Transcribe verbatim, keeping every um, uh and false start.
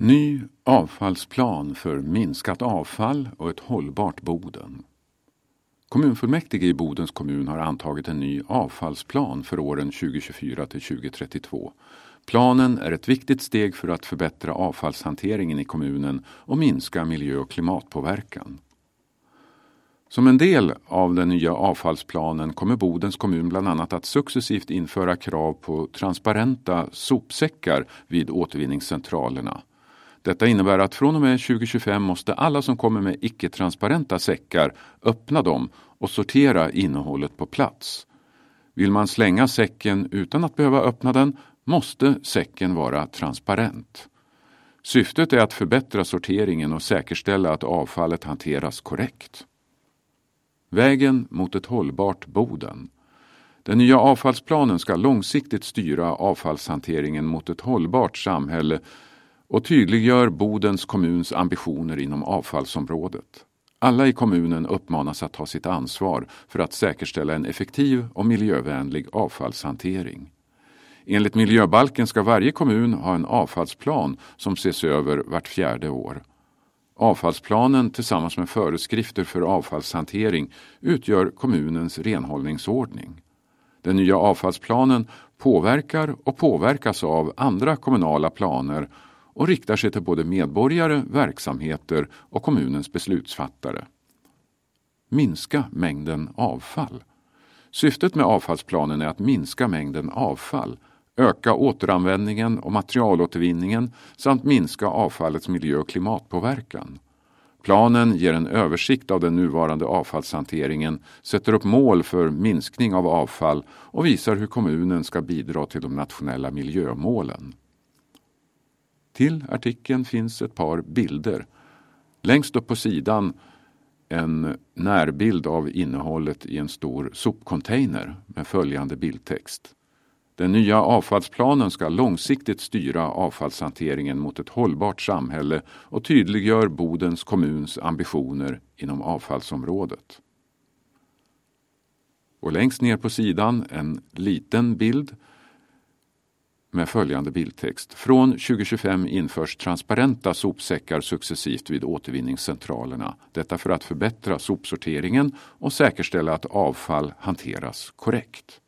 Ny avfallsplan för minskat avfall och ett hållbart Boden. Kommunfullmäktige i Bodens kommun har antagit en ny avfallsplan för åren tjugo tjugofyra till tjugo trettiotvå. Planen är ett viktigt steg för att förbättra avfallshanteringen i kommunen och minska miljö- och klimatpåverkan. Som en del av den nya avfallsplanen kommer Bodens kommun bland annat att successivt införa krav på transparenta sopsäckar vid återvinningscentralerna. Detta innebär att från och med tjugo tjugofem måste alla som kommer med icke-transparenta säckar öppna dem och sortera innehållet på plats. Vill man slänga säcken utan att behöva öppna den måste säcken vara transparent. Syftet är att förbättra sorteringen och säkerställa att avfallet hanteras korrekt. Vägen mot ett hållbart Boden. Den nya avfallsplanen ska långsiktigt styra avfallshanteringen mot ett hållbart samhälle och tydliggör Bodens kommuns ambitioner inom avfallsområdet. Alla i kommunen uppmanas att ta sitt ansvar för att säkerställa en effektiv och miljövänlig avfallshantering. Enligt miljöbalken ska varje kommun ha en avfallsplan som ses över vart fjärde år. Avfallsplanen tillsammans med föreskrifter för avfallshantering utgör kommunens renhållningsordning. Den nya avfallsplanen påverkar och påverkas av andra kommunala planer och riktar sig till både medborgare, verksamheter och kommunens beslutsfattare. Minska mängden avfall. Syftet med avfallsplanen är att minska mängden avfall, öka återanvändningen och materialåtervinningen samt minska avfallets miljö- och klimatpåverkan. Planen ger en översikt av den nuvarande avfallshanteringen, sätter upp mål för minskning av avfall och visar hur kommunen ska bidra till de nationella miljömålen. Till artikeln finns ett par bilder. Längst upp på sidan en närbild av innehållet i en stor sopcontainer med följande bildtext. Den nya avfallsplanen ska långsiktigt styra avfallshanteringen mot ett hållbart samhälle och tydliggör Bodens kommuns ambitioner inom avfallsområdet. Och längst ner på sidan en liten bild med följande bildtext. Från tjugo tjugofem införs transparenta sopsäckar successivt vid återvinningscentralerna. Detta för att förbättra sopsorteringen och säkerställa att avfall hanteras korrekt.